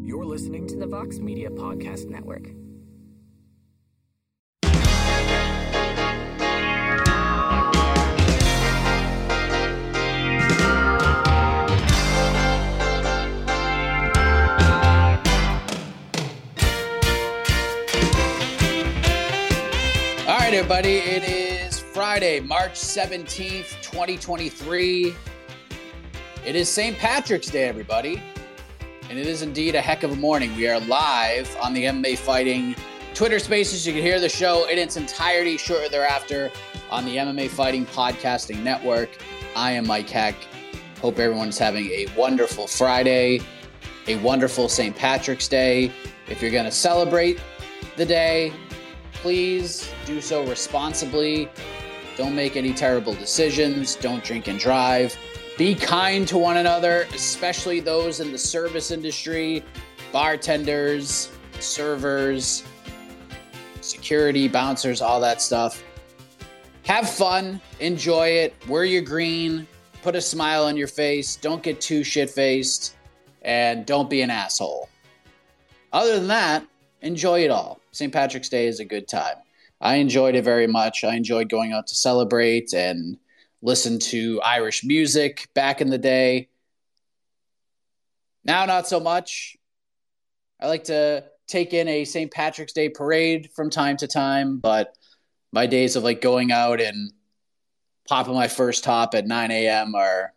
You're listening to the Vox Media Podcast Network. All right, everybody, it is Friday, March 17th, 2023. It is St. Patrick's Day, everybody, and it is indeed a heck of a morning. We are live on the MMA Fighting Twitter Spaces. You can hear the show in its entirety shortly thereafter on the MMA Fighting Podcasting Network. I am Mike Heck. Hope everyone's having a wonderful Friday, a wonderful St. Patrick's Day. If you're going to celebrate the day, please do so responsibly. Don't make any terrible decisions. Don't drink and drive. Be kind to one another, especially those in the service industry, bartenders, servers, security, bouncers, all that stuff. Have fun. Enjoy it. Wear your green. Put a smile on your face. Don't get too shit-faced. And don't be an asshole. Other than that, enjoy it all. St. Patrick's Day is a good time. I enjoyed it very much. I enjoyed going out to celebrate and listen to Irish music back in the day. Now, not so much. I like to take in a St. Patrick's Day parade from time to time, but my days of like going out and popping my first top at 9 a.m. are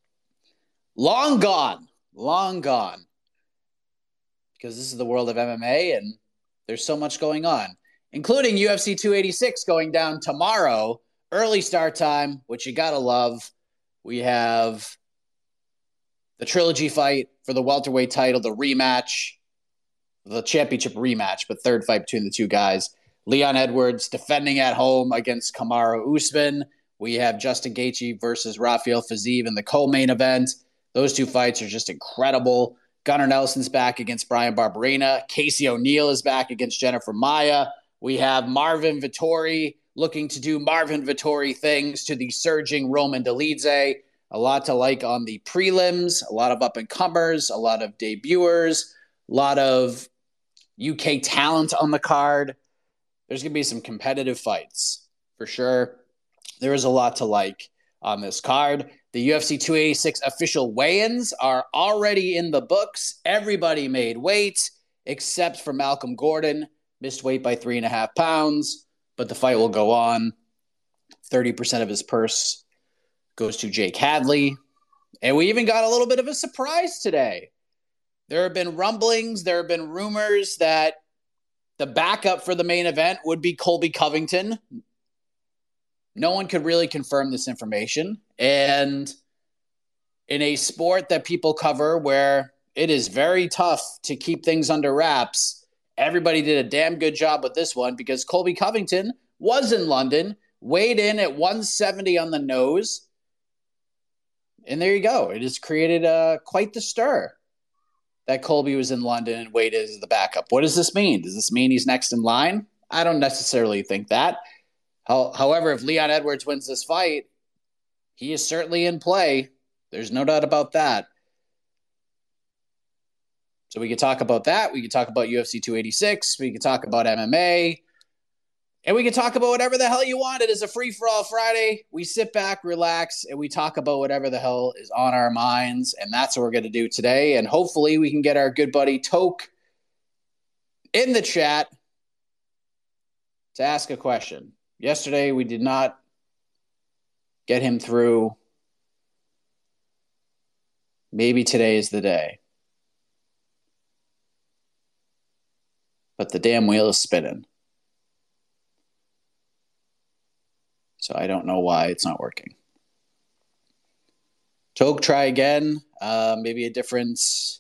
long gone. Long gone. Because this is the world of MMA and there's so much going on, including UFC 286 going down tomorrow. Early start time, which you gotta love. We have the trilogy fight for the welterweight title, the rematch, the championship rematch, but third fight between the two guys. Leon Edwards defending at home against Kamaru Usman. We have Justin Gaethje versus Rafael Fiziev in the co-main event. Those two fights are just incredible. Gunnar Nelson's back against Brian Barberena. Casey O'Neill is back against Jennifer Maia. We have Marvin Vettori looking to do Marvin Vettori things to the surging Roman Dolidze. A lot to like on the prelims, a lot of up-and-comers, a lot of debuters, a lot of UK talent on the card. There's going to be some competitive fights, for sure. There is a lot to like on this card. The UFC 286 official weigh-ins are already in the books. Everybody made weight, except for Malcolm Gordon. Missed weight by 3.5 pounds. But the fight will go on. 30% of his purse goes to Jake Hadley. And we even got a little bit of a surprise today. There have been rumblings, there have been rumors that the backup for the main event would be Colby Covington. No one could really confirm this information. And in a sport that people cover where it is very tough to keep things under wraps, everybody did a damn good job with this one because Colby Covington was in London, weighed in at 170 on the nose. And there you go. It has created quite the stir that Colby was in London and weighed in as the backup. What does this mean? Does this mean he's next in line? I don't necessarily think that. However, if Leon Edwards wins this fight, he is certainly in play. There's no doubt about that. So we could talk about that. We could talk about UFC 286. We could talk about MMA. And we could talk about whatever the hell you want. It is a free-for-all Friday. We sit back, relax, and we talk about whatever the hell is on our minds. And that's what we're going to do today. And hopefully we can get our good buddy Toke in the chat to ask a question. Yesterday we did not get him through. Maybe today is the day. But the damn wheel is spinning. So I don't know why it's not working. Toke, try again. Maybe a different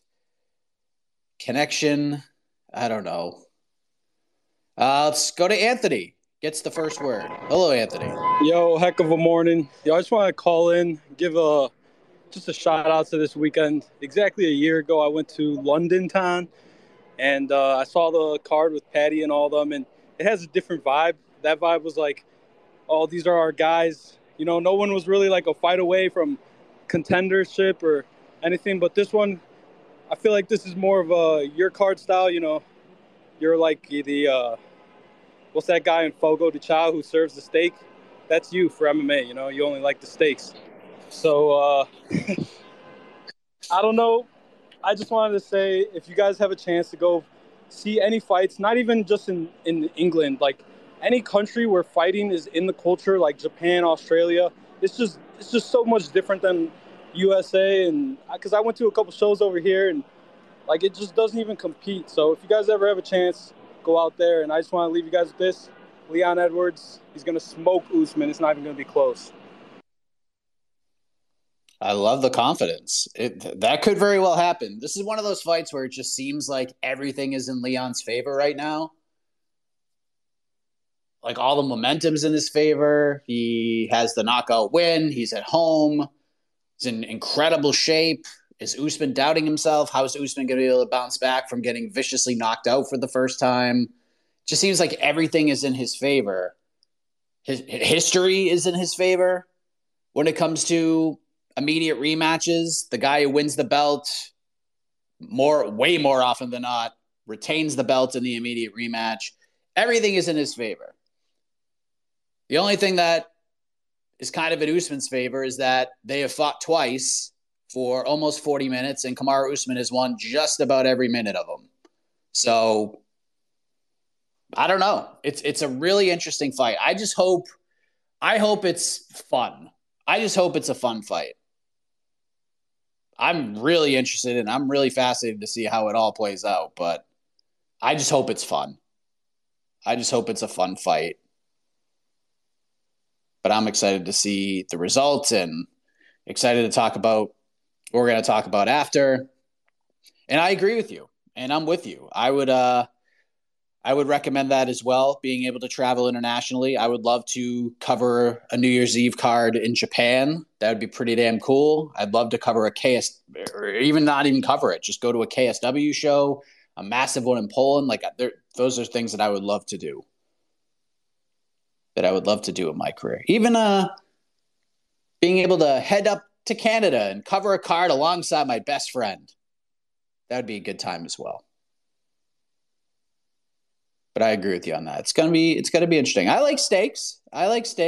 connection. I don't know. Let's go to Anthony. Gets the first word. Hello, Anthony. Yo, heck of a morning. Yo, I just want to call in, give just a shout out to this weekend. Exactly a year ago, I went to London Town, and I saw the card with Patty and all of them, and it has a different vibe. That vibe was like, oh, these are our guys. You know, no one was really like a fight away from contendership or anything, but this one, I feel like this is more of a your card style. You're like the what's that guy in Fogo de Chao who serves the steak? That's you for MMA. You only like the steaks. So I don't know. I just wanted to say, if you guys have a chance to go see any fights, not even just in England, like any country where fighting is in the culture, like Japan, Australia, it's just so much different than USA. And because I went to a couple shows over here, and like it just doesn't even compete. So if you guys ever have a chance, go out there. And I just want to leave you guys with this: Leon Edwards, he's gonna smoke Usman. It's not even gonna be close. I love the confidence. That could very well happen. This is one of those fights where it just seems like everything is in Leon's favor right now. Like all the momentum's in his favor. He has the knockout win. He's at home. He's in incredible shape. Is Usman doubting himself? How is Usman going to be able to bounce back from getting viciously knocked out for the first time? It just seems like everything is in his favor. His history is in his favor when it comes to immediate rematches. The guy who wins the belt way more often than not retains the belt in the immediate rematch. Everything is in his favor. The only thing that is kind of in Usman's favor is that they have fought twice for almost 40 minutes, and Kamaru Usman has won just about every minute of them. So I don't know. It's a really interesting fight. I hope it's fun. I just hope it's a fun fight. I'm really interested and I'm really fascinated to see how it all plays out, but I just hope it's fun. I just hope it's a fun fight. But I'm excited to see the results and excited to talk about what we're going to talk about after. And I agree with you, and I'm with you. I would recommend that as well, being able to travel internationally. I would love to cover a New Year's Eve card in Japan. That would be pretty damn cool. I'd love to cover a or even not even cover it, just go to a KSW show, a massive one in Poland. Like those are things that I would love to do. That I would love to do in my career. Even being able to head up to Canada and cover a card alongside my best friend. That would be a good time as well. But I agree with you on that. It's gonna be interesting. I like stakes. I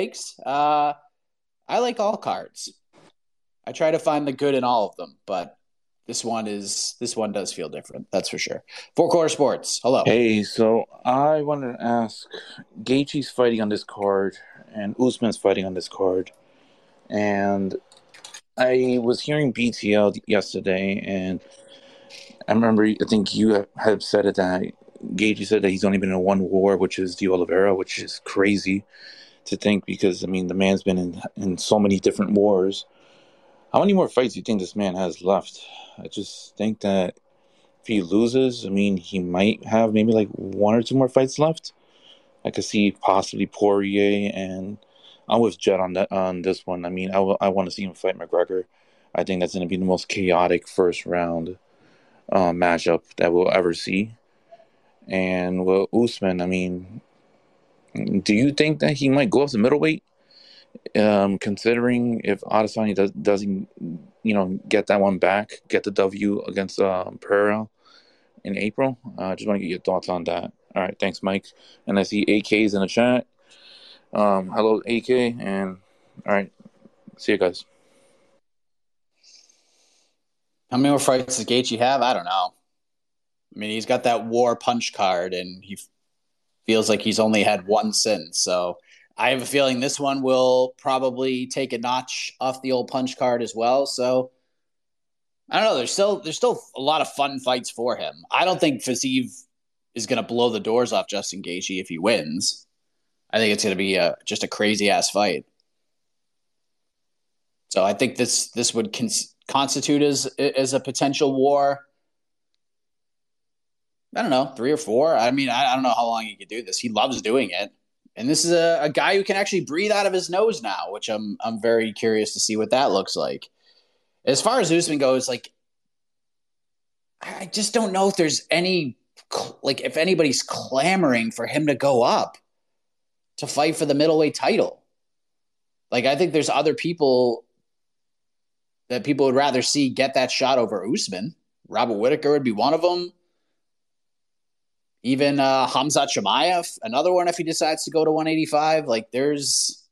like all cards. I try to find the good in all of them, but this one does feel different. That's for sure. Four Quarter Sports. Hello. Hey, so I wanted to ask, Gaethje's fighting on this card, and Usman's fighting on this card, and I was hearing BTL yesterday, and I remember, I think you have said it, that Gaethje said that he's only been in one war, which is the Oliveira, which is crazy to think, because I mean the man's been in so many different wars. How many more fights do you think this man has left? I just think that if he loses, I mean, he might have maybe like one or two more fights left. I could see possibly Poirier, and I'm with Jed on this one. I mean, I want to see him fight McGregor. I think that's going to be the most chaotic first round matchup that we'll ever see. And with Usman, I mean, do you think that he might go up to middleweight? Considering if Adesanya doesn't get that one back, get the W against Pereira in April. I just want to get your thoughts on that. All right, thanks, Mike. And I see AK's in the chat. Hello, AK, and all right, see you guys. How many more fights does Gaethje have? I don't know. I mean, he's got that war punch card, and he feels like he's only had one since. So I have a feeling this one will probably take a notch off the old punch card as well. So I don't know. There's still a lot of fun fights for him. I don't think Fiziev is going to blow the doors off Justin Gaethje if he wins. I think it's going to be just a crazy ass fight. So I think this would constitute as a potential war. I don't know, 3 or 4. I mean, I don't know how long he could do this. He loves doing it. And this is a guy who can actually breathe out of his nose now, which I'm very curious to see what that looks like. As far as Usman goes, like, I just don't know if there's if anybody's clamoring for him to go up to fight for the middleweight title. Like, I think there's other people that people would rather see get that shot over Usman. Robert Whittaker would be one of them. Even Hamzat Chimaev, another one if he decides to go to 185. Like there's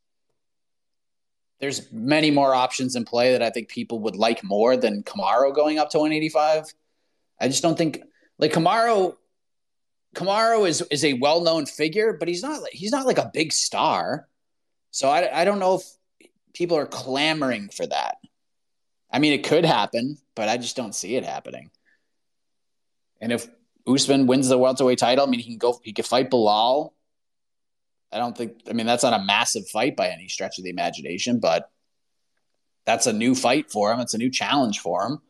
many more options in play that I think people would like more than Kamaru going up to 185. I just don't think like Kamaru is a well-known figure, but he's not like a big star. So I don't know if people are clamoring for that. I mean, it could happen, but I just don't see it happening. And if Usman wins the welterweight title, I mean, he could fight Bilal. That's not a massive fight by any stretch of the imagination, but that's a new fight for him. It's a new challenge for him.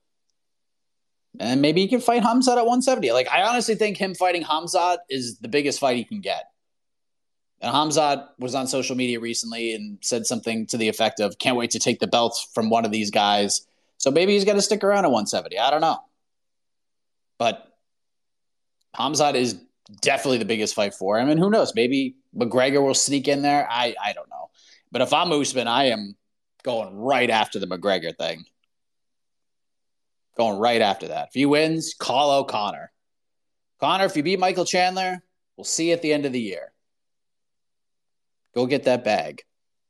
And maybe he can fight Hamzat at 170. Like, I honestly think him fighting Hamzat is the biggest fight he can get. And Hamzat was on social media recently and said something to the effect of, can't wait to take the belts from one of these guys. So maybe he's going to stick around at 170. I don't know. But Hamzat is definitely the biggest fight for him. And who knows? Maybe McGregor will sneak in there. I don't know. But if I'm Usman, I am going right after the McGregor thing. Going right after that. If he wins, call out Conor. Conor, if you beat Michael Chandler, we'll see you at the end of the year. Go get that bag.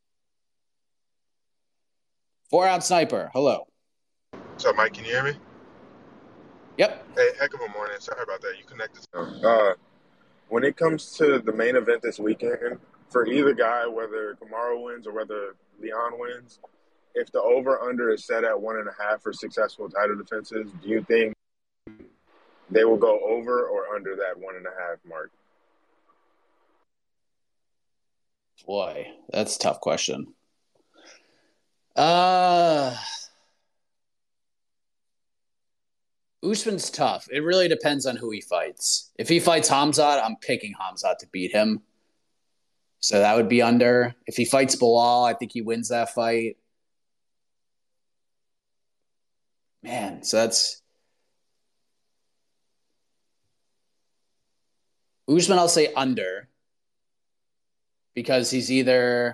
4-ounce sniper. Hello. What's up, Mike? Can you hear me? Yep. Hey, heck of a morning. Sorry about that. You connected. When it comes to the main event this weekend, for either guy, whether Kamaru wins or whether Leon wins, if the over-under is set at 1.5 for successful title defenses, do you think they will go over or under that 1.5 mark? Boy, that's a tough question. Usman's tough. It really depends on who he fights. If he fights Hamzat, I'm picking Hamzat to beat him. So that would be under. If he fights Bilal, I think he wins that fight. Man, so that's... Usman, I'll say under. Because he is either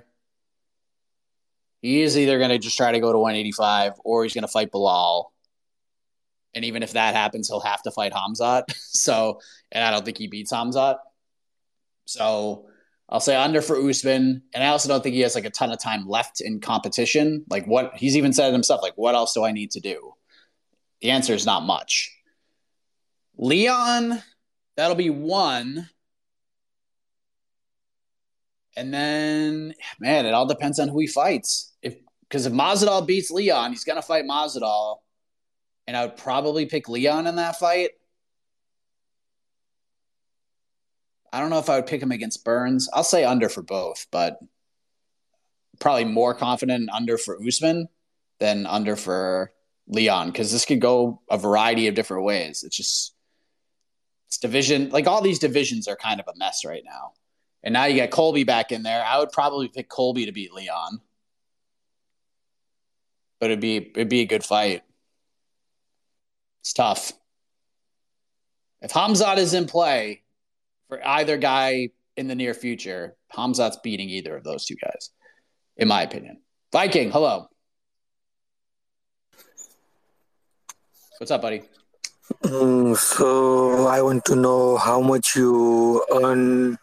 going to just try to go to 185 or he's going to fight Bilal. And even if that happens, he'll have to fight Hamzat. And I don't think he beats Hamzat. So I'll say under for Usman. And I also don't think he has like a ton of time left in competition. Like what he's even said himself, like, what else do I need to do? The answer is not much. Leon, that'll be one. And then, man, it all depends on who he fights. Because if Masvidal beats Leon, he's going to fight Masvidal. And I would probably pick Leon in that fight. I don't know if I would pick him against Burns. I'll say under for both, but probably more confident in under for Usman than under for Leon. Because this could go a variety of different ways. It's division. Like all these divisions are kind of a mess right now. And now you get Colby back in there. I would probably pick Colby to beat Leon. But it'd be a good fight. It's tough. If Hamzat is in play for either guy in the near future, Hamzat's beating either of those two guys, in my opinion. Viking, hello. What's up, buddy? So I want to know how much you earn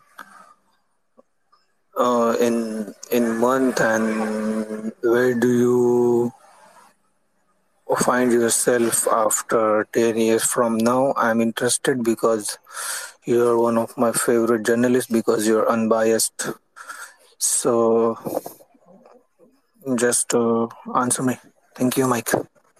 in month, and where do you find yourself after 10 years from now? I'm interested because you're one of my favorite journalists because you're unbiased. So just answer me. Thank you, Mike.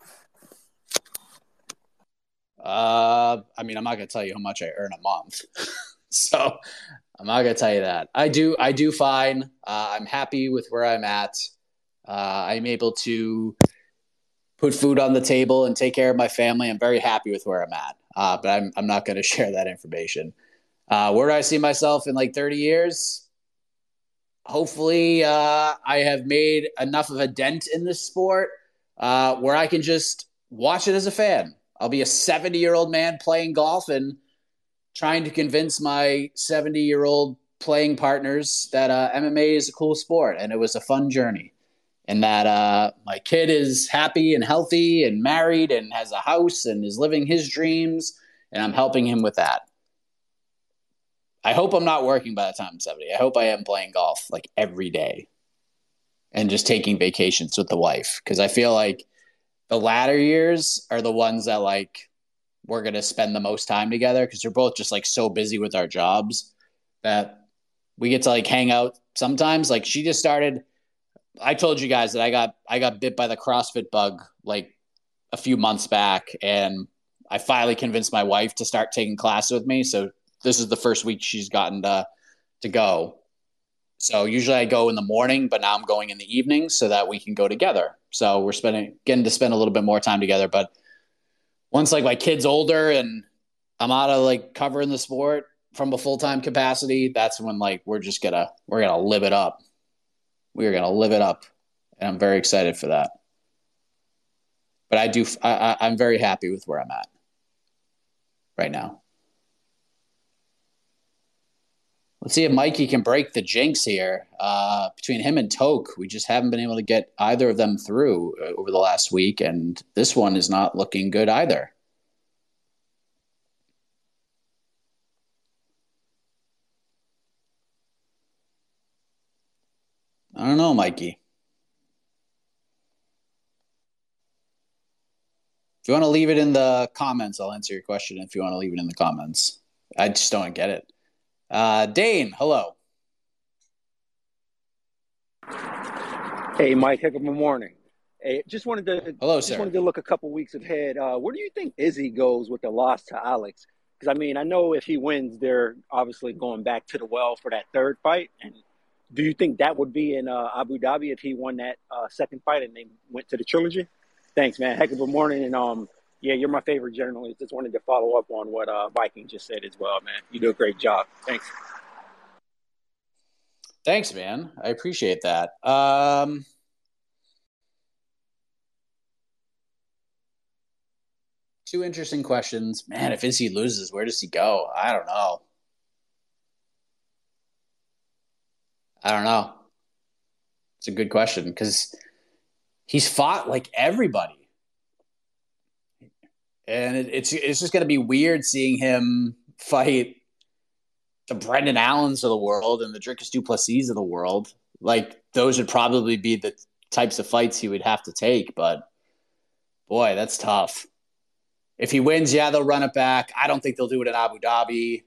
I'm not going to tell you how much I earn a month. So I'm not going to tell you that. I do fine. I'm happy with where I'm at. I'm able to put food on the table and take care of my family. I'm very happy with where I'm at. But I'm not going to share that information. Where do I see myself in like 30 years? Hopefully, I have made enough of a dent in this sport where I can just watch it as a fan. I'll be a 70-year-old man playing golf and trying to convince my 70-year-old playing partners that MMA is a cool sport and it was a fun journey. and that my kid is happy and healthy and married and has a house and is living his dreams, and I'm helping him with that. I hope I'm not working by the time I'm 70. I hope I am playing golf like every day and just taking vacations with the wife, because I feel like the latter years are the ones that like we're going to spend the most time together, because we're both just like so busy with our jobs that we get to like hang out sometimes. Like she just started, I told you guys that I got bit by the CrossFit bug like a few months back, and I finally convinced my wife to start taking classes with me. So this is the first week she's gotten to go. So usually I go in the morning, but now I'm going in the evening so that we can go together. So we're getting to spend a little bit more time together. But once like my kid's older and I'm out of like covering the sport from a full-time capacity, that's when like we're gonna live it up. We are gonna live it up, and I'm very excited for that. But I'm very happy with where I'm at right now. Let's see if Mikey can break the jinx here. Between him and Toke, we just haven't been able to get either of them through over the last week, and this one is not looking good either. I don't know, Mikey. If you want to leave it in the comments, I'll answer your question if you want to leave it in the comments. I just don't get it. Dane, hello. Hey, Mike. Heck of a morning. Hey, Hello, just sir. wanted to look a couple weeks ahead. Where do you think Izzy goes with the loss to Alex? Because I mean, I know if he wins, they're obviously going back to the well for that third fight. And do you think that would be in Abu Dhabi if he won that second fight and they went to the trilogy? Thanks, man. Heck of a morning. And yeah, you're my favorite journalist. Just wanted to follow up on what Viking just said as well, man. You do a great job. Thanks. Thanks, man. I appreciate that. Two interesting questions. Man, if Izzy loses, where does he go? I don't know. It's a good question because he's fought like everybody. And it's just going to be weird seeing him fight the Brendan Allens of the world and the Dricus du Plessis of the world. Like, those would probably be the types of fights he would have to take. But, boy, that's tough. If he wins, yeah, they'll run it back. I don't think they'll do it in Abu Dhabi.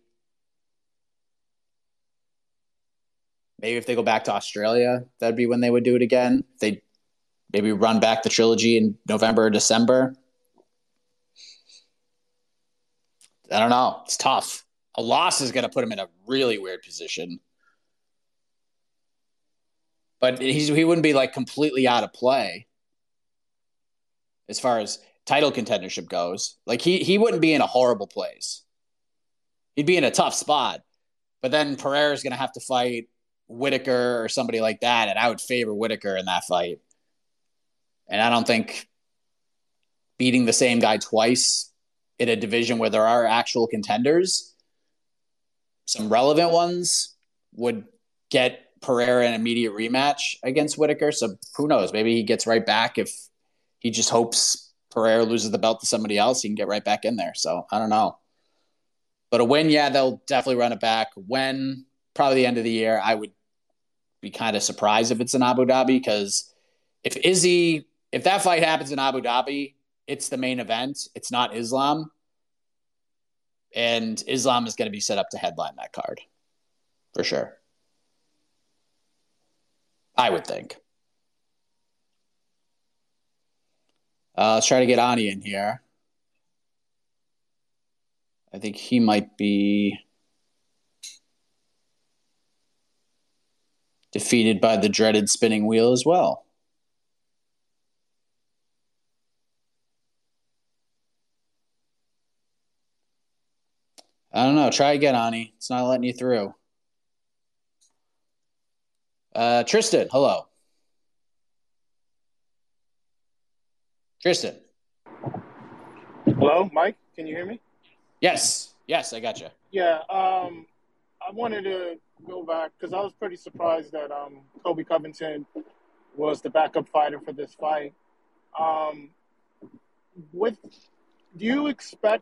Maybe if they go back to Australia, that'd be when they would do it again. They maybe run back the trilogy in November or December. I don't know. It's tough. A loss is going to put him in a really weird position. But he wouldn't be like completely out of play as far as title contendership goes. Like he wouldn't be in a horrible place. He'd be in a tough spot. But then Pereira's going to have to fight Whitaker or somebody like that, and I would favor Whitaker in that fight. And I don't think beating the same guy twice in a division where there are actual contenders, some relevant ones, would get Pereira an immediate rematch against Whitaker. So who knows? Maybe he gets right back if he just hopes Pereira loses the belt to somebody else. He can get right back in there. So I don't know. But a win, yeah, they'll definitely run it back. When? Probably the end of the year. I would be kind of surprised if it's in Abu Dhabi, because if that fight happens in Abu Dhabi, it's the main event. It's not Islam. And Islam is going to be set up to headline that card. For sure. I would think. Let's try to get Ani in here. I think he might be defeated by the dreaded spinning wheel as well. I don't know. Try again, Ani. It's not letting you through. Tristan, hello. Tristan. Hello, Mike. Can you hear me? Yes, I got you. Yeah. I wanted to go back because I was pretty surprised that Kobe Covington was the backup fighter for this fight. Um, with do you expect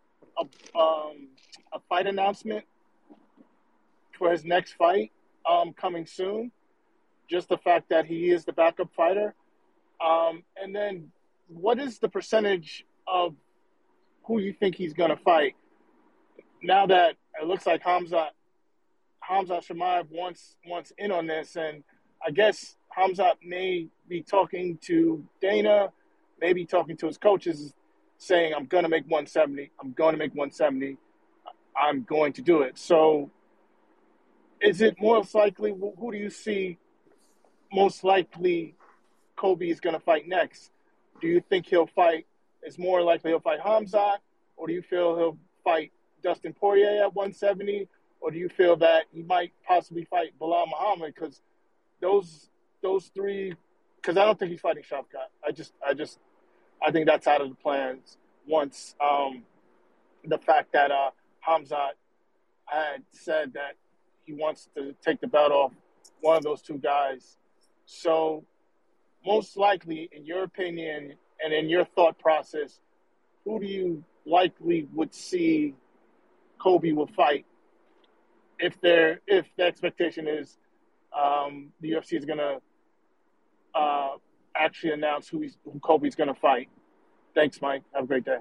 a fight announcement for his next fight coming soon? Just the fact that he is the backup fighter, and then what is the percentage of who you think he's going to fight? Now that it looks like Hamza Shamaev wants in on this, and I guess Hamza may be talking to Dana, maybe talking to his coaches, saying, "I'm going to make 170. I'm going to make 170. I'm going to do it." So, is it most likely? Who do you see most likely Kobe is going to fight next? Do you think he'll fight? It's more likely he'll fight Hamzat, or do you feel he'll fight Dustin Poirier at 170, or do you feel that he might possibly fight Bilal Muhammad? Because those three, because I don't think he's fighting Shavkat. I think that's out of the plans once the fact that Hamzat had said that he wants to take the belt off one of those two guys. So most likely, in your opinion and in your thought process, who do you likely would see Kobe will fight if the expectation is the UFC is going to actually announce who Kobe's going to fight? Thanks, Mike. Have a great day.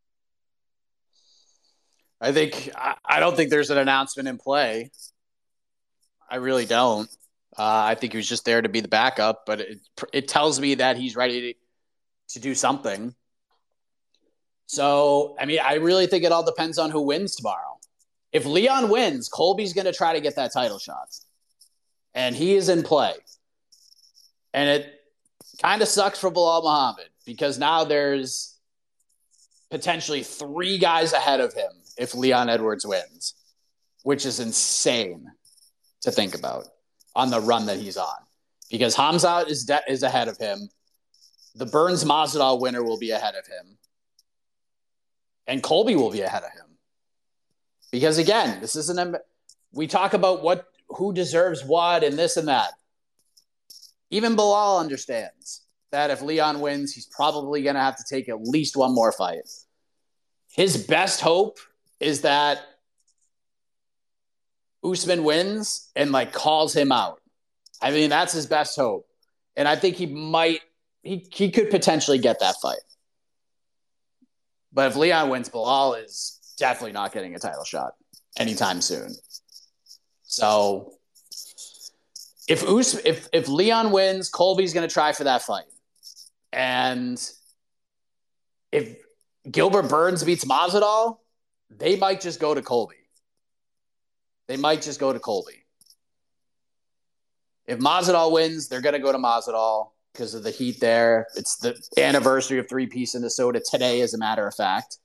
I don't think there's an announcement in play. I really don't. I think he was just there to be the backup, but it tells me that he's ready to do something. So, I mean, I really think it all depends on who wins tomorrow. If Leon wins, Colby's going to try to get that title shot. And he is in play. And it kind of sucks for Bilal Muhammad because now there's potentially 3 guys ahead of him if Leon Edwards wins, which is insane to think about on the run that he's on. Because Hamzat is ahead of him. The Burns Masvidal winner will be ahead of him. And Colby will be ahead of him. Because again, this isn't we talk about who deserves what and this and that. Even Bilal understands that if Leon wins, he's probably going to have to take at least one more fight. His best hope is that Usman wins and calls him out. I mean, that's his best hope. And I think he could potentially get that fight. But if Leon wins, Bilal is definitely not getting a title shot anytime soon. So if Leon wins, Colby's going to try for that fight. And if Gilbert Burns beats Masvidal, they might just go to Colby. If Masvidal wins, they're going to go to Masvidal because of the heat there. It's the anniversary of 3-piece in Minnesota today, as a matter of fact.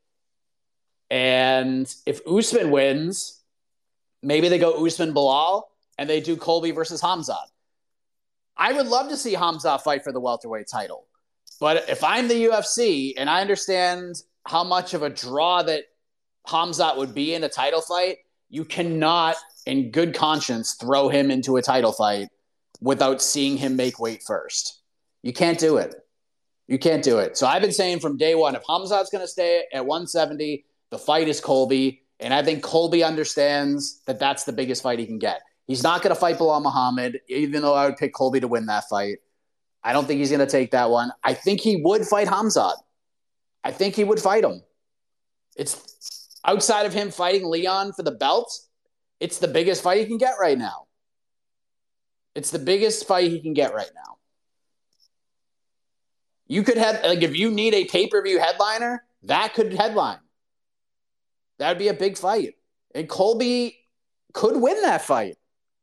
And if Usman wins, maybe they go Usman Bilal and they do Colby versus Hamzat. I would love to see Hamzat fight for the welterweight title. But if I'm the UFC and I understand how much of a draw that Hamzat would be in a title fight, you cannot, in good conscience, throw him into a title fight without seeing him make weight first. You can't do it. So I've been saying from day one, if Hamzat's going to stay at 170, the fight is Colby. And I think Colby understands that that's the biggest fight he can get. He's not going to fight Bilal Muhammad, even though I would pick Colby to win that fight. I don't think he's going to take that one. I think he would fight Hamzat. I think he would fight him. It's outside of him fighting Leon for the belt, it's the biggest fight he can get right now. You could have, if you need a pay-per-view headliner, that could headline. That would be a big fight. And Colby could win that fight.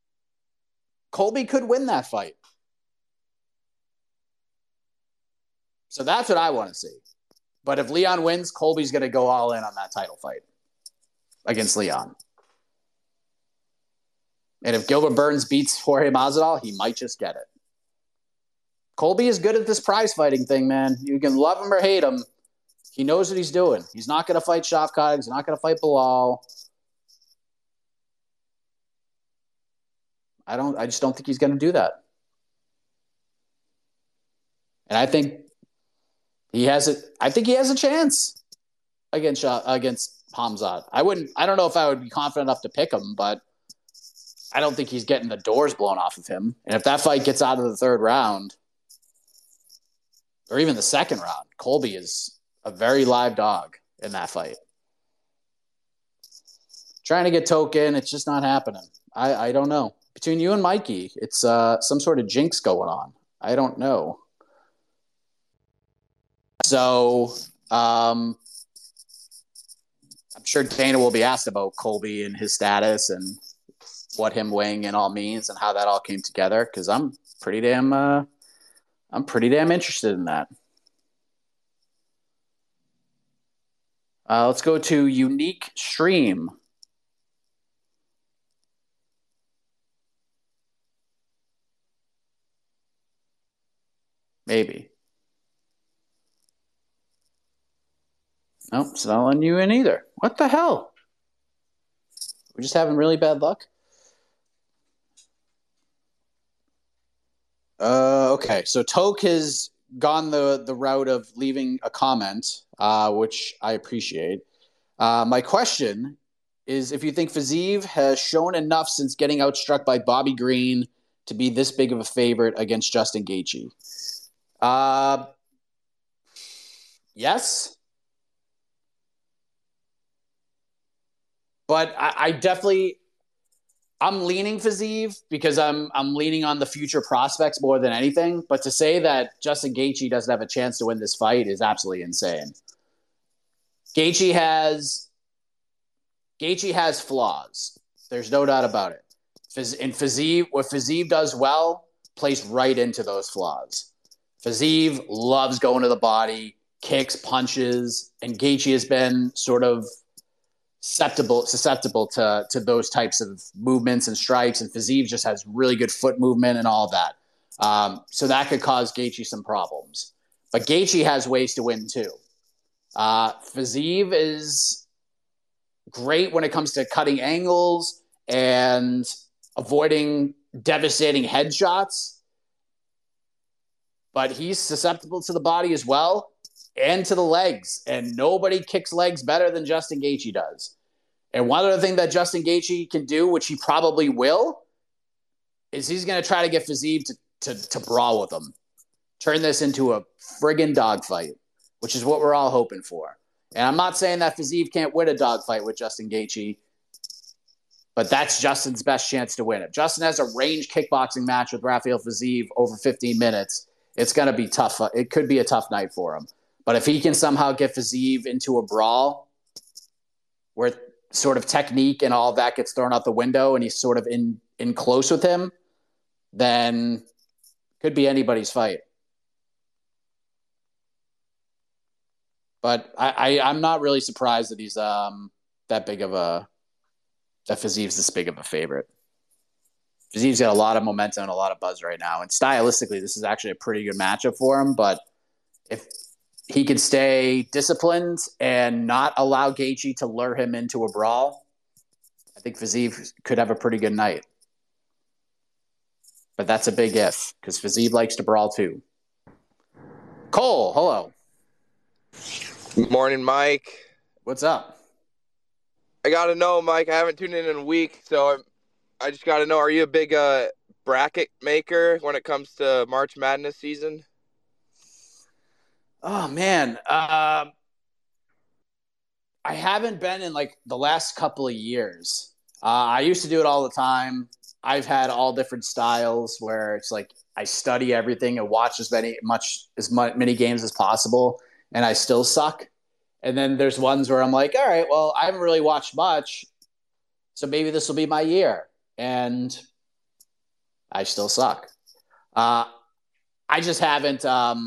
So that's what I want to see. But if Leon wins, Colby's going to go all in on that title fight against Leon. And if Gilbert Burns beats Jorge Masvidal, he might just get it. Colby is good at this prize fighting thing, man. You can love him or hate him. He knows what he's doing. He's not going to fight Shavkat. He's not going to fight Bilal. I just don't think he's going to do that. And I think he has a chance against Hamzat. I don't know if I would be confident enough to pick him, but I don't think he's getting the doors blown off of him. And if that fight gets out of the third round, or even the second round, Colby is a very live dog in that fight. Trying to get Token, it's just not happening. I don't know. Between you and Mikey, it's some sort of jinx going on. I don't know. So I'm sure Dana will be asked about Colby and his status and what him weighing in all means and how that all came together, because I'm pretty damn interested in that. Let's go to Unique Stream. Maybe. Nope, it's not letting you in either. What the hell? We're just having really bad luck? Okay, so Toke has gone the route of leaving a comment, which I appreciate. My question is if you think Fiziev has shown enough since getting outstruck by Bobby Green to be this big of a favorite against Justin Gaethje. Yes. But I definitely I'm leaning Fiziev because I'm leaning on the future prospects more than anything. But to say that Justin Gaethje doesn't have a chance to win this fight is absolutely insane. Gaethje has flaws. There's no doubt about it. And Fiziev, what Fiziev does well, plays right into those flaws. Fiziev loves going to the body, kicks, punches, and Gaethje has been sort of susceptible to those types of movements and strikes, and Fiziev just has really good foot movement and all of that. So that could cause Gaethje some problems. But Gaethje has ways to win too. Fiziev is great when it comes to cutting angles and avoiding devastating headshots, but he's susceptible to the body as well and to the legs, and nobody kicks legs better than Justin Gaethje does. And one other thing that Justin Gaethje can do, which he probably will, is he's going to try to get Fiziev to brawl with him. Turn this into a friggin' dogfight, which is what we're all hoping for. And I'm not saying that Fiziev can't win a dogfight with Justin Gaethje, but that's Justin's best chance to win. If Justin has a range kickboxing match with Rafael Fiziev over 15 minutes, it's going to be tough. It could be a tough night for him. But if he can somehow get Fiziev into a brawl where sort of technique and all of that gets thrown out the window and he's sort of in close with him, then could be anybody's fight. But I'm not really surprised that he's that Fiziev's this big of a favorite. Fiziev's got a lot of momentum and a lot of buzz right now. And stylistically, this is actually a pretty good matchup for him. But if he can stay disciplined and not allow Gaethje to lure him into a brawl, I think Fiziev could have a pretty good night. But that's a big if, because Fiziev likes to brawl too. Cole, hello. Good morning, Mike. What's up? I got to know, Mike, I haven't tuned in a week, so I just got to know, are you a big bracket maker when it comes to March Madness season? Oh, man. I haven't been in, like, the last couple of years. I used to do it all the time. I've had all different styles where it's like I study everything and watch as many games as possible, and I still suck. And then there's ones where I'm like, all right, well, I haven't really watched much, so maybe this will be my year. And I still suck. I just haven't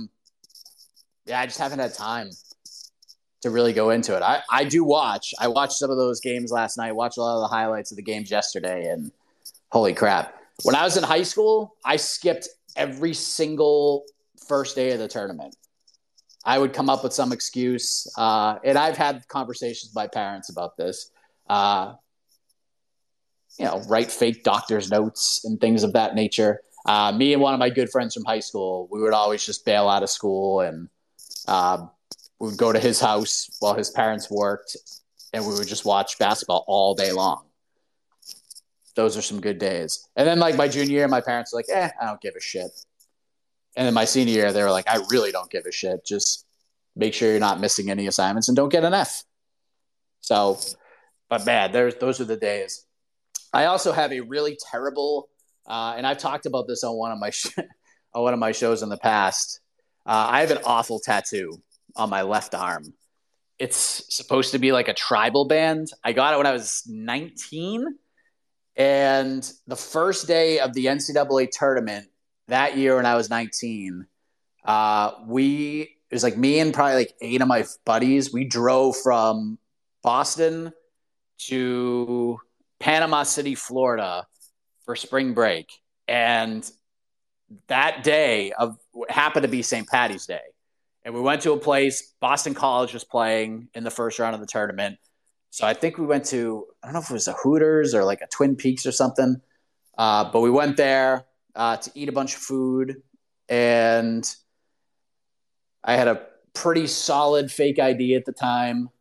had time to really go into it. I do watch. I watched some of those games last night, watched a lot of the highlights of the games yesterday, and holy crap. When I was in high school, I skipped every single first day of the tournament. I would come up with some excuse, and I've had conversations with my parents about this. Write fake doctor's notes and things of that nature. Me and one of my good friends from high school, we would always just bail out of school and we would go to his house while his parents worked, and we would just watch basketball all day long. Those are some good days. And then like my junior year, my parents were like, I don't give a shit. And then my senior year, they were like, I really don't give a shit. Just make sure you're not missing any assignments and don't get an F. So, but man, those are the days. I also have a really terrible, and I've talked about this on one of my on one of my shows in the past. I have an awful tattoo on my left arm. It's supposed to be like a tribal band. I got it when I was 19. And the first day of the NCAA tournament that year when I was 19, it was like me and probably like 8 of my buddies. We drove from Boston to Panama City, Florida for spring break. And that day happened to be St. Patty's Day. And we went to a place, Boston College was playing in the first round of the tournament. So I think we went to, I don't know if it was a Hooters or like a Twin Peaks or something. But we went there to eat a bunch of food. And I had a pretty solid fake ID at the time.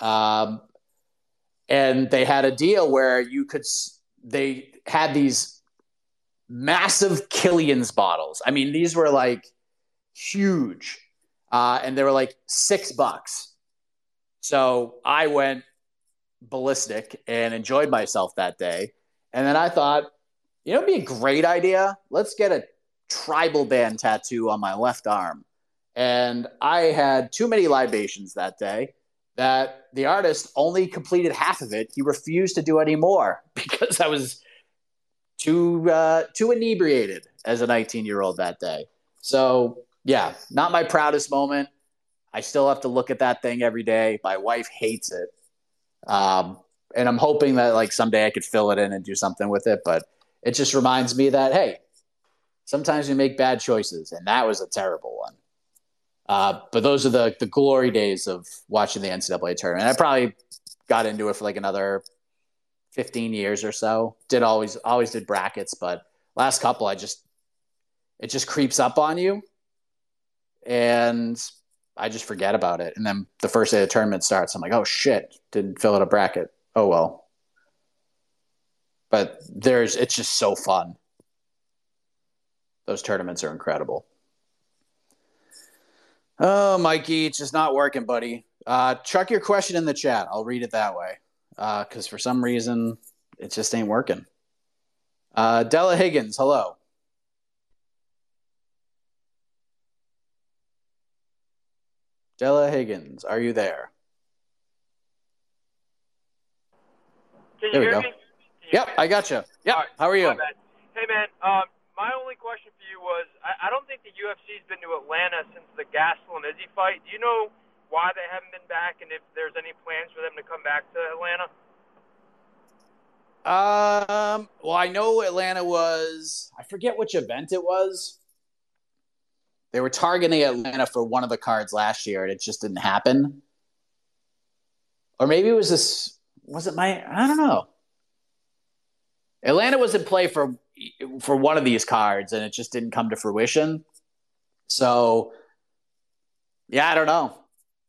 And they had a deal where they had these massive Killian's bottles. I mean, these were like huge. And they were like $6. So I went ballistic and enjoyed myself that day. And then I thought, it'd be a great idea. Let's get a tribal band tattoo on my left arm. And I had too many libations that day that the artist only completed half of it. He refused to do any more because I was too inebriated as a 19-year-old that day. So yeah, not my proudest moment. I still have to look at that thing every day. My wife hates it. And I'm hoping that like someday I could fill it in and do something with it. But it just reminds me that, hey, sometimes we make bad choices. And that was a terrible one. But those are the glory days of watching the NCAA tournament. I probably got into it for like another 15 years or so. Always did brackets. But last couple, it just creeps up on you. And I just forget about it. And then the first day of the tournament starts, I'm like, oh shit, didn't fill out a bracket. Oh well. But it's just so fun. Those tournaments are incredible. Oh, Mikey, it's just not working, buddy. Chuck your question in the chat. I'll read it that way. Because for some reason, it just ain't working. Della Higgins, hello. Della Higgins, are you there? Can you hear me? Yep, I got you. Yep. Right. How are you? Hey, man. My only question for you was, I don't think the UFC's been to Atlanta since the Gastelum Izzy fight. Do you know why they haven't been back, and if there's any plans for them to come back to Atlanta? Well, I know Atlanta I forget which event it was. They were targeting Atlanta for one of the cards last year, and it just didn't happen. Or maybe it was I don't know. Atlanta was in play for one of these cards, and it just didn't come to fruition. So, yeah, I don't know.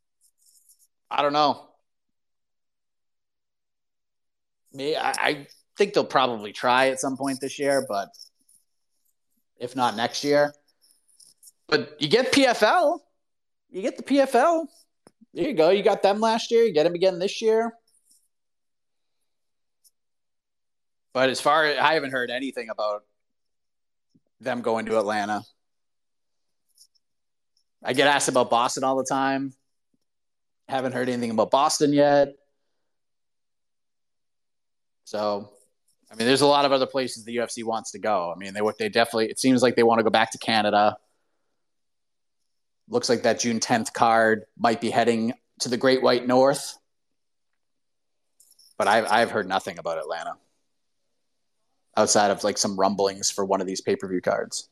I think they'll probably try at some point this year, but if not next year. But you get PFL. You get the PFL. There you go. You got them last year. You get them again this year. But I haven't heard anything about them going to Atlanta. I get asked about Boston all the time. Haven't heard anything about Boston yet. So, I mean, there's a lot of other places the UFC wants to go. I mean, they definitely, it seems like they want to go back to Canada. Looks like that June 10th card might be heading to the Great White North. But I've heard nothing about Atlanta outside of like some rumblings for one of these pay-per-view cards.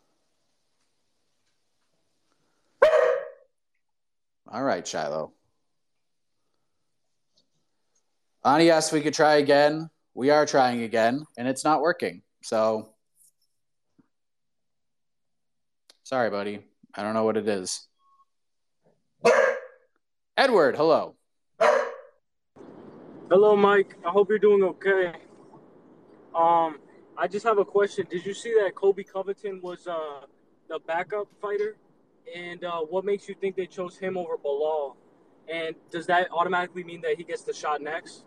All right, Shiloh. Ani asked if we could try again. We are trying again, and it's not working. So Sorry, buddy. I don't know what it is. Edward, hello. Hello, Mike. I hope you're doing okay. I just have a question. Did you see that Colby Covington was the backup fighter? And what makes you think they chose him over Bilal? And does that automatically mean that he gets the shot next?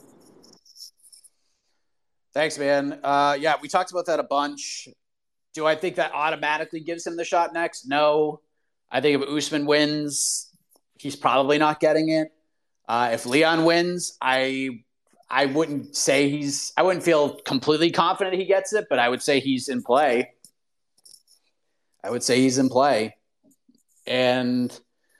Thanks, man. Yeah, we talked about that a bunch. Do I think that automatically gives him the shot next? No. I think if Usman wins, he's probably not getting it. If Leon wins, I wouldn't say I wouldn't feel completely confident he gets it, but I would say he's in play. And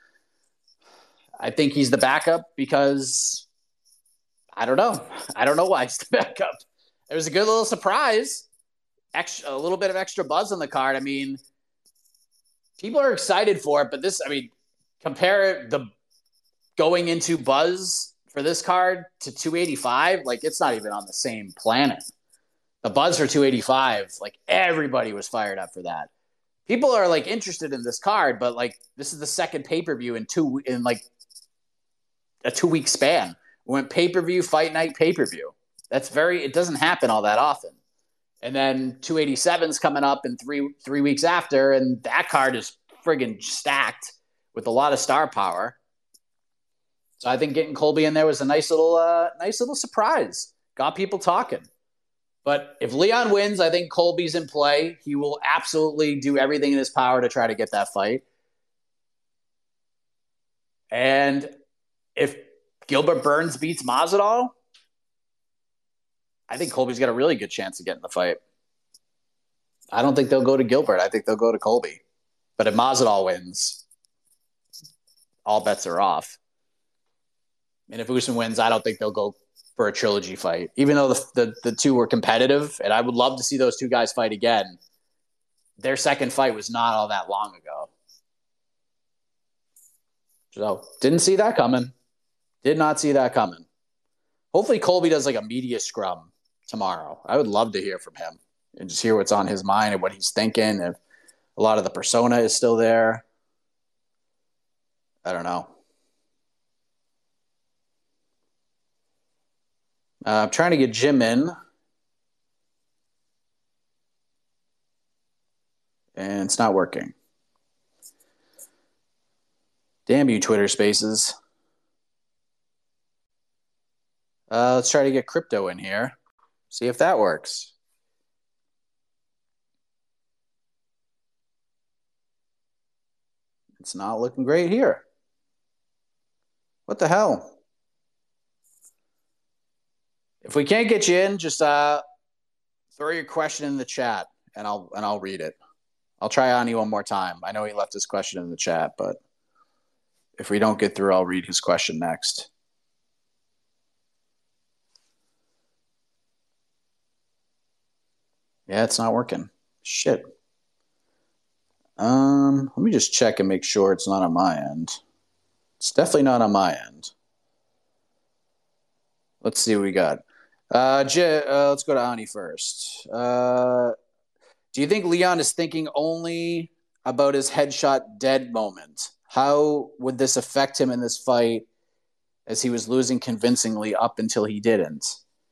I think he's the backup because I don't know. I don't know why he's the backup. It was a good little surprise. A little bit of extra buzz on the card. I mean, people are excited for it, but compare the going into buzz for this card to 285. Like, it's not even on the same planet. The buzz for 285, like, everybody was fired up for that. People are like interested in this card, but like, this is the second pay-per-view in like a 2-week span. We went pay-per-view, fight night, pay-per-view. It doesn't happen all that often. And then 287's coming up in three weeks after, and that card is friggin' stacked with a lot of star power. So I think getting Colby in there was a nice little surprise. Got people talking. But if Leon wins, I think Colby's in play. He will absolutely do everything in his power to try to get that fight. And if Gilbert Burns beats Masvidal, I think Colby's got a really good chance of getting the fight. I don't think they'll go to Gilbert. I think they'll go to Colby. But if Masvidal wins, all bets are off. And if Usman wins, I don't think they'll go for a trilogy fight. Even though the two were competitive, and I would love to see those two guys fight again, their second fight was not all that long ago. So, didn't see that coming. Did not see that coming. Hopefully Colby does like a media scrum tomorrow. I would love to hear from him and just hear what's on his mind and what he's thinking. If a lot of the persona is still there. I don't know. I'm trying to get Jim in. And it's not working. Damn you, Twitter Spaces. Let's try to get Crypto in here. See if that works. It's not looking great here. What the hell? If we can't get you in, just throw your question in the chat, and I'll read it. I'll try Ani one more time. I know he left his question in the chat, but if we don't get through, I'll read his question next. Yeah, it's not working. Shit. Let me just check and make sure it's not on my end. It's definitely not on my end. Let's see what we got. Let's go to Ani first. Do you think Leon is thinking only about his headshot dead moment? How would this affect him in this fight as he was losing convincingly up until he didn't?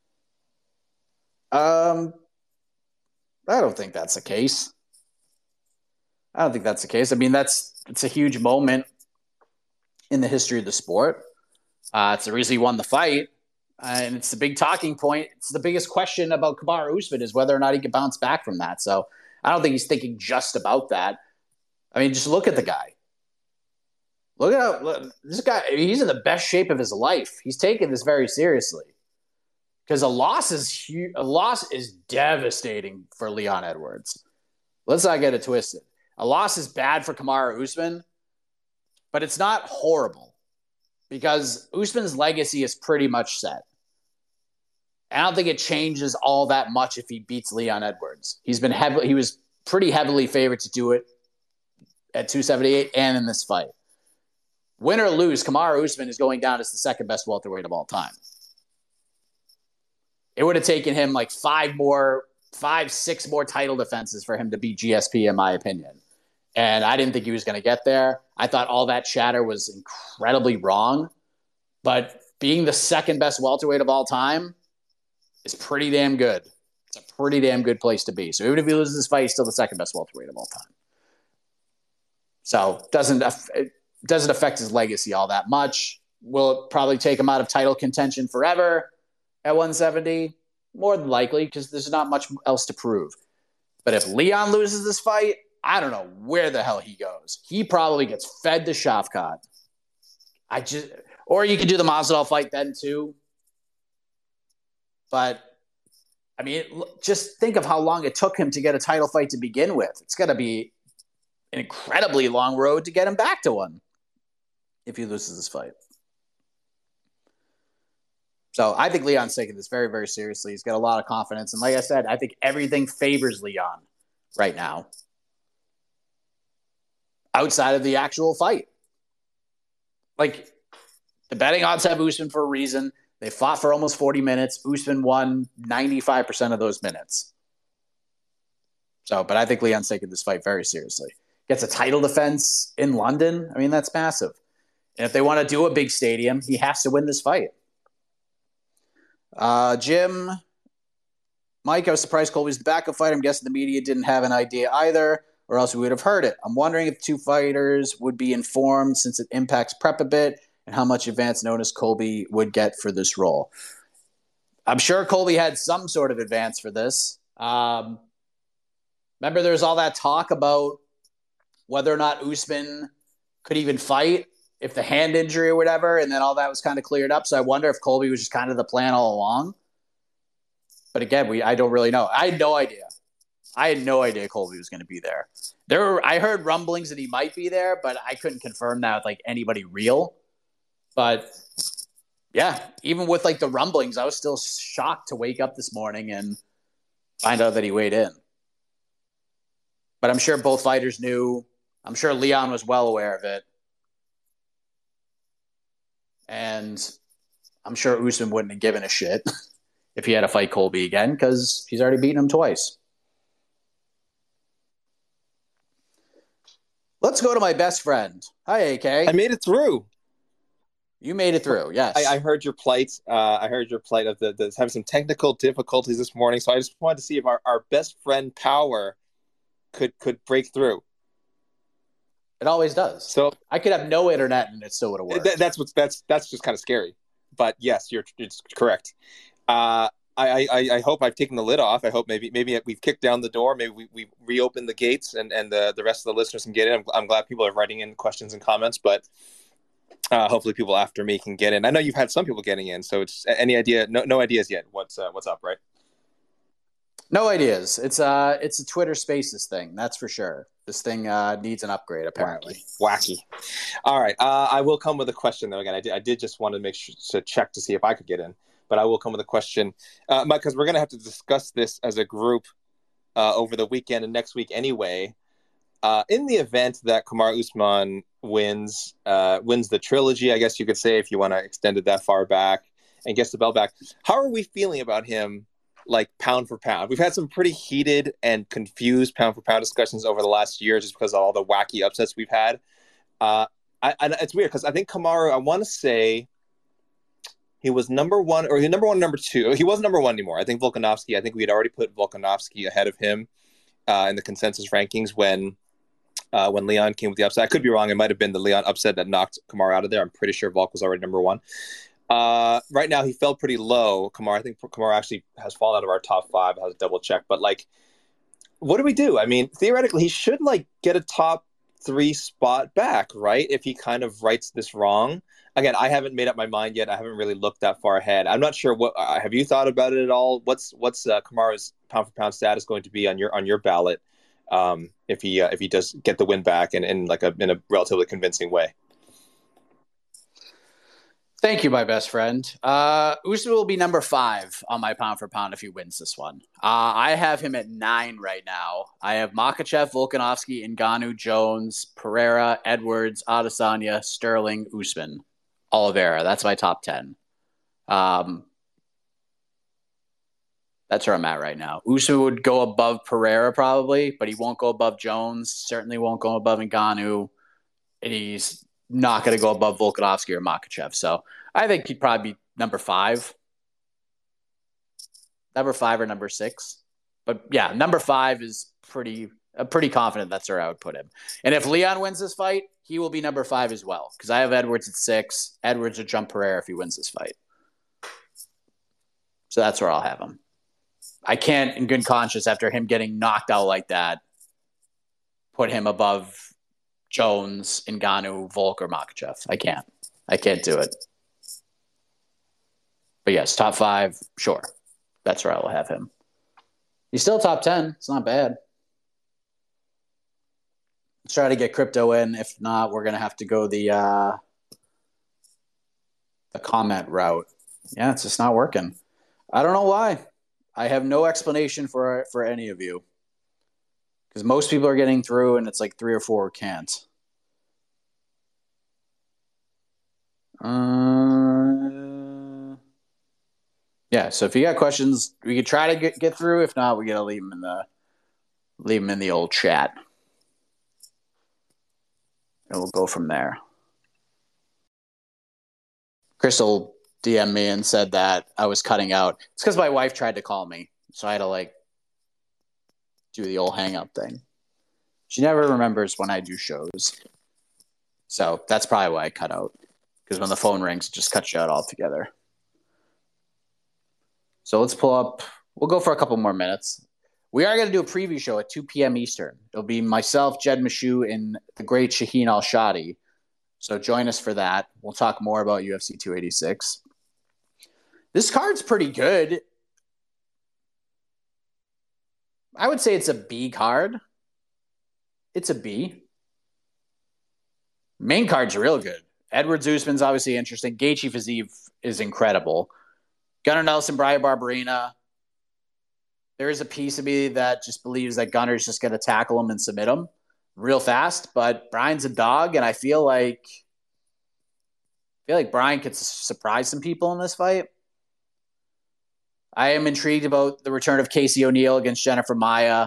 I don't think that's the case. I mean, it's a huge moment in the history of the sport. It's the reason he won the fight. And it's the big talking point. It's the biggest question about Kamaru Usman is whether or not he can bounce back from that. So I don't think he's thinking just about that. I mean, just look at the guy. Look, this guy, he's in the best shape of his life. He's taking this very seriously. Because a loss is devastating for Leon Edwards. Let's not get it twisted. A loss is bad for Kamaru Usman, but it's not horrible because Usman's legacy is pretty much set. I don't think it changes all that much if he beats Leon Edwards. He was pretty heavily favored to do it at 278 and in this fight. Win or lose, Kamaru Usman is going down as the second best welterweight of all time. It would have taken him like 5, 6 more title defenses for him to beat GSP, in my opinion. And I didn't think he was going to get there. I thought all that chatter was incredibly wrong. But being the second best welterweight of all time is pretty damn good. It's a pretty damn good place to be. So even if he loses this fight, he's still the second best welterweight of all time. So it doesn't affect his legacy all that much. Will it probably take him out of title contention forever at 170? More than likely, because there's not much else to prove. But if Leon loses this fight, I don't know where the hell he goes. He probably gets fed to Shavkat. Or you could do the Masvidal fight then too. But I mean, just think of how long it took him to get a title fight to begin with. It's going to be an incredibly long road to get him back to one if he loses this fight. So I think Leon's taking this very, very seriously. He's got a lot of confidence. And like I said, I think everything favors Leon right now outside of the actual fight. Like, the betting odds have Usman for a reason. They fought for almost 40 minutes. Usman won 95% of those minutes. So, but I think Leon's taking this fight very seriously. Gets a title defense in London. I mean, that's massive. And if they want to do a big stadium, he has to win this fight. Jim, Mike, I was surprised Colby's the backup fight. I'm guessing the media didn't have an idea either, or else we would have heard it. I'm wondering if two fighters would be informed since it impacts prep a bit, and how much advance notice Colby would get for this role. I'm sure Colby had some sort of advance for this. Remember, there was all that talk about whether or not Usman could even fight if the hand injury or whatever, and then all that was kind of cleared up. So I wonder if Colby was just kind of the plan all along. But again, I don't really know. I had no idea. I had no idea Colby was going to be there. I heard rumblings that he might be there, but I couldn't confirm that with like anybody real. But yeah, even with like the rumblings, I was still shocked to wake up this morning and find out that he weighed in. But I'm sure both fighters knew. I'm sure Leon was well aware of it. And I'm sure Usman wouldn't have given a shit if he had to fight Colby again, because he's already beaten him twice. Let's go to my best friend. Hi, AK. I made it through. You made it through, yes. I heard your plight. I heard your plight of the having some technical difficulties this morning. So I just wanted to see if our best friend Power could break through. It always does. So I could have no internet and it still would have worked. That's just kind of scary. But yes, it's correct. I hope I've taken the lid off. I hope maybe we've kicked down the door. Maybe we reopened the gates and the rest of the listeners can get in. I'm glad people are writing in questions and comments, but hopefully people after me can get in. I know you've had some people getting in, so it's any idea? No ideas yet. What's up, right? No ideas. It's a Twitter Spaces thing, that's for sure. This thing needs an upgrade, apparently. Wacky. All right. I will come with a question, though. Again, I did just want to make sure to check to see if I could get in, but I will come with a question, because we're going to have to discuss this as a group over the weekend and next week anyway. In the event that Kamaru Usman wins the trilogy, I guess you could say, if you want to extend it that far back, and gets the belt back, how are we feeling about him, like pound for pound? We've had some pretty heated and confused pound for pound discussions over the last year just because of all the wacky upsets we've had. It's weird because I think Kamaru, I want to say he was number one, or number one, number two. He wasn't number one anymore. I think Volkanovski, we had already put Volkanovski ahead of him in the consensus rankings when Leon came with the upset. I could be wrong. It might have been the Leon upset that knocked Kamaru out of there. I'm pretty sure Volk was already number one. Right now, he fell pretty low. Kamaru, I think Kamaru actually has fallen out of our top five. I have to double check. But, what do we do? I mean, theoretically, he should, get a top 3 spot back, right? If he kind of rights this wrong. Again, I haven't made up my mind yet. I haven't really looked that far ahead. I'm not sure what. Have you thought about it at all? What's Kamaru's pound for pound status going to be on your ballot if he does get the win back in a relatively convincing way? Thank you, my best friend. Usman will be number 5 on my pound for pound if he wins this one. I have him at 9 right now. I have Makhachev, Volkanovski, Ngannou, Jones, Pereira, Edwards, Adesanya, Sterling, Usman, Oliveira. That's my top 10. That's That's where I'm at right now. Usman would go above Pereira probably, but he won't go above Jones. Certainly won't go above Ngannou. And he's not going to go above Volkanovski or Makhachev. So I think he'd probably be number 5. Number 5 or number 6. But yeah, number 5 is pretty confident that's where I would put him. And if Leon wins this fight, he will be number 5 as well. Because I have Edwards at 6. Edwards would jump Pereira if he wins this fight. So that's where I'll have him. I can't, in good conscience, after him getting knocked out like that, put him above Jones, Ngannou, Volk, or Makhachev. I can't do it. But yes, top 5, sure. That's where I will have him. He's still top 10. It's not bad. Let's try to get crypto in. If not, we're going to have to go the comment route. Yeah, it's just not working. I don't know why. I have no explanation for any of you. Because most people are getting through, and it's like 3 or 4 can't. Yeah, so if you got questions, we could try to get through. If not, we got to leave them in the old chat. And we'll go from there. Crystal DM'd me and said that I was cutting out. It's because my wife tried to call me, so I had to do the old hang up thing. She never remembers when I do shows, so that's probably why I cut out. Because when the phone rings, it just cuts you out altogether. So let's pull up. We'll go for a couple more minutes. We are going to do a preview show at 2 p.m. Eastern. It'll be myself, Jed Meshew, and the great Shaheen Al-Shadi. So join us for that. We'll talk more about UFC 286. This card's pretty good. I would say it's a B card. It's a B. Main card's real good. Edwards Usman's obviously interesting. Gaethje Fiziev is incredible. Gunnar Nelson, Brian Barberena. There is a piece of me that just believes that Gunnar's just going to tackle him and submit him real fast. But Brian's a dog, and I feel like Brian could surprise some people in this fight. I am intrigued about the return of Casey O'Neill against Jennifer Maia.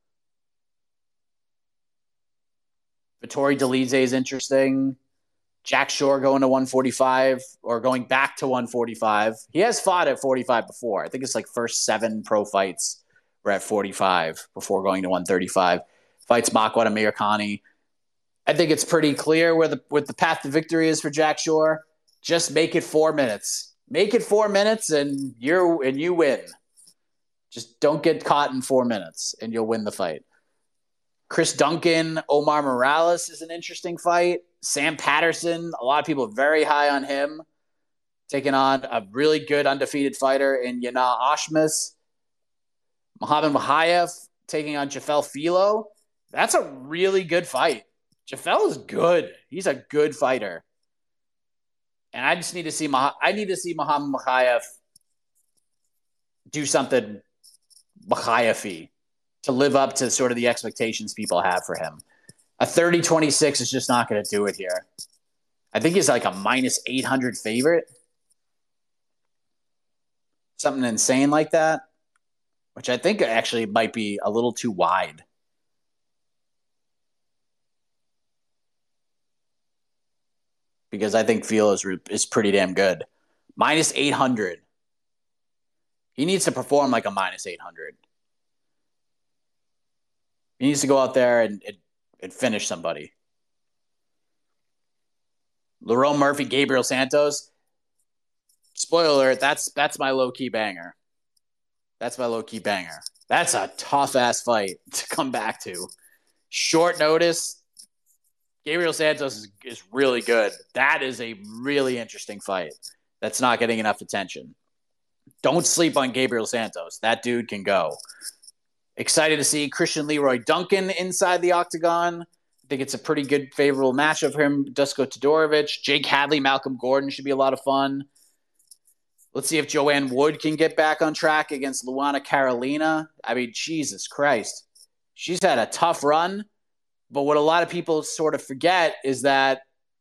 Vittori Delize is interesting. Jack Shore going to 145 or going back to 145. He has fought at 45 before. I think it's first 7 pro fights were at 45 before going to 135. Fights Makwan and Amirkhani. I think it's pretty clear where the path to victory is for Jack Shore. Just make it 4 minutes. Make it 4 minutes and you win. Just don't get caught in 4 minutes and you'll win the fight. Chris Duncan, Omar Morales is an interesting fight. Sam Patterson, a lot of people are very high on him. Taking on a really good undefeated fighter in Yana Ashmas. Muhammad Mahayev taking on Jafel Filo. That's a really good fight. Jafel is good. He's a good fighter. And I just need to see Muhammad Mahayev do something Mahayev-y to live up to sort of the expectations people have for him. A 30-26 is just not going to do it here. I think he's a minus 800 favorite. Something insane like that, which I think actually might be a little too wide. Because I think Feel is pretty damn good. Minus 800. He needs to perform like a minus 800. He needs to go out there and finish somebody. Lerone Murphy, Gabriel Santos. Spoiler alert, that's my low-key banger. That's my low-key banger. That's a tough-ass fight to come back to. Short notice. Gabriel Santos is really good. That is a really interesting fight that's not getting enough attention. Don't sleep on Gabriel Santos. That dude can go. Excited to see Christian Leroy Duncan inside the octagon. I think it's a pretty good, favorable matchup for him. Dusko Todorovic, Jake Hadley, Malcolm Gordon should be a lot of fun. Let's see if Joanne Wood can get back on track against Luana Carolina. I mean, Jesus Christ. She's had a tough run, but what a lot of people sort of forget is that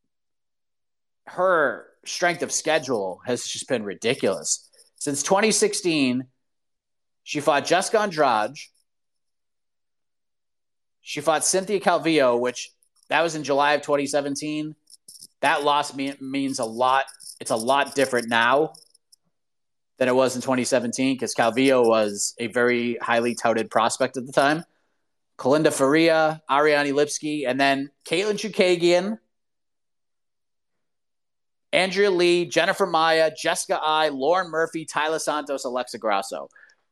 her strength of schedule has just been ridiculous. Since 2016, She fought Jessica Andrade. She fought Cynthia Calvillo, which that was in July of 2017. That loss means a lot. It's a lot different now than it was in 2017 because Calvillo was a very highly touted prospect at the time. Kalinda Faria, Ariane Lipski, and then Caitlin Chukagian, Andrea Lee, Jennifer Maia, Jessica Ai, Lauren Murphy, Tyler Santos, Alexa Grasso.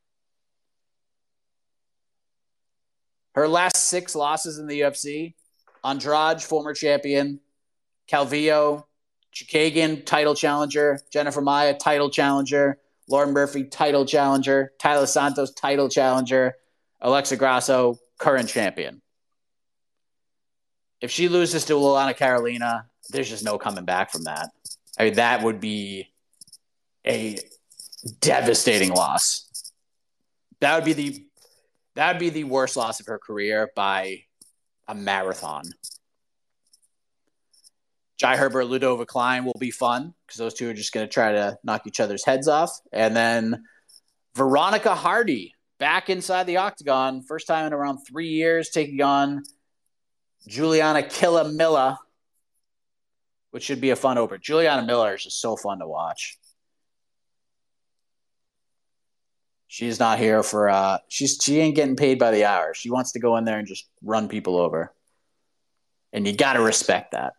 Her last 6 losses in the UFC, Andrade, former champion, Calvillo, Chukagian, title challenger, Jennifer Maia, title challenger, Lauren Murphy, title challenger, Tyler Santos, title challenger, Alexa Grasso, current champion. If she loses to Luana Carolina, there's just no coming back from that. I mean, that would be a devastating loss. That would be the worst loss of her career by a marathon. Jai Herbert, Ludovit Klein will be fun because those two are just going to try to knock each other's heads off. And then Veronica Hardy back inside the octagon, first time in around 3 years, taking on Juliana Killa Miller, which should be a fun opener. Juliana Miller is just so fun to watch. She's not here for she ain't getting paid by the hour. She wants to go in there and just run people over. And you got to respect that.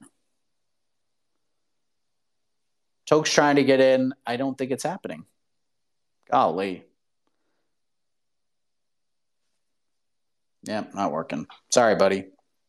Toke's trying to get in. I don't think it's happening. Golly. Yeah, not working. Sorry, buddy.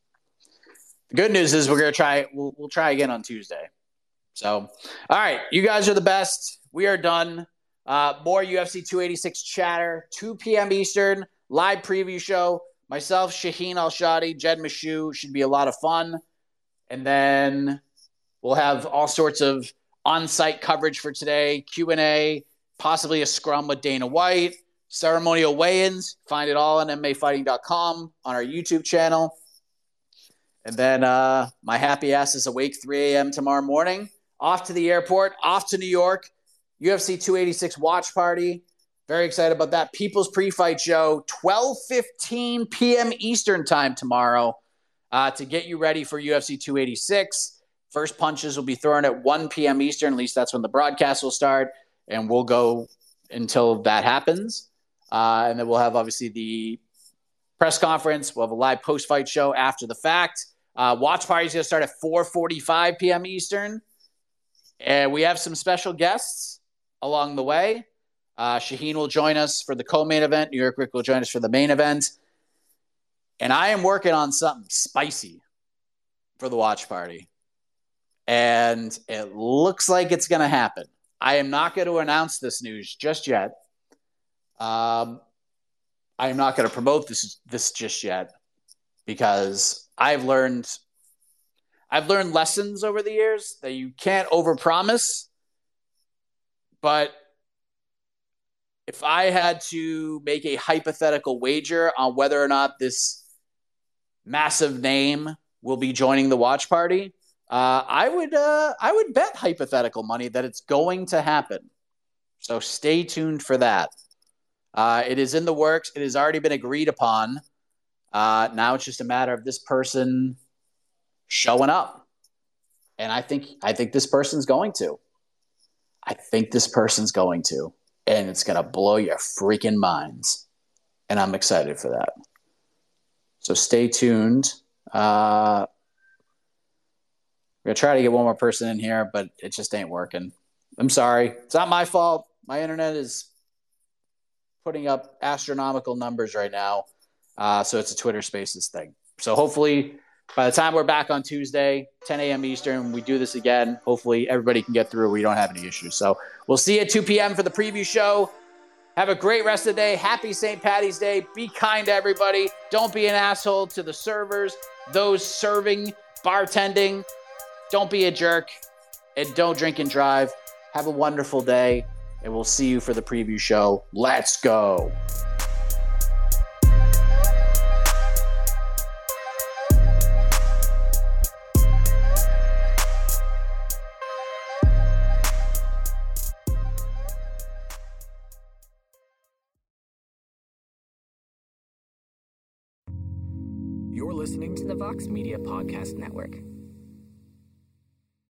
The good news is we're going to try. We'll try again on Tuesday. So, all right. You guys are the best. We are done. More UFC 286 chatter. 2 p.m. Eastern. Live preview show. Myself, Shaheen Al-Shadi, Jed Meshew. Should be a lot of fun. And then we'll have all sorts of on-site coverage for today. Q&A. Possibly a scrum with Dana White. Ceremonial weigh-ins. Find it all on MMAfighting.com on our YouTube channel. And then my happy ass is awake 3 a.m. tomorrow morning. Off to the airport. Off to New York. UFC 286 watch party. Very excited about that. People's Pre-Fight Show. 12:15 p.m. Eastern time tomorrow to get you ready for UFC 286. First punches will be thrown at 1 p.m. Eastern. At least that's when the broadcast will start. And we'll go until that happens. And then we'll have, obviously, the press conference. We'll have a live post-fight show after the fact. Watch party is going to start at 4:45 p.m. Eastern. And we have some special guests along the way. Shaheen will join us for the co-main event. New York Rick will join us for the main event. And I am working on something spicy for the watch party. And it looks like it's going to happen. I am not going to announce this news just yet. I am not going to promote this just yet because I've learned lessons over the years that you can't overpromise. But if I had to make a hypothetical wager on whether or not this massive name will be joining the watch party, I would bet hypothetical money that it's going to happen. So stay tuned for that. It is in the works. It has already been agreed upon. Now it's just a matter of this person showing up. And I think this person's going to. And it's going to blow your freaking minds. And I'm excited for that. So stay tuned. We're going to try to get one more person in here, but it just ain't working. I'm sorry. It's not my fault. My internet is putting up astronomical numbers right now. So it's a Twitter Spaces thing. So hopefully by the time we're back on Tuesday, 10 a.m. Eastern, we do this again. Hopefully everybody can get through. We don't have any issues. So we'll see you at 2 p.m. for the preview show. Have a great rest of the day. Happy St. Paddy's Day. Be kind to everybody. Don't be an asshole to the servers, those serving, bartending. Don't be a jerk. And don't drink and drive. Have a wonderful day. And we'll see you for the preview show. Let's go. listening to the Vox Media Podcast Network.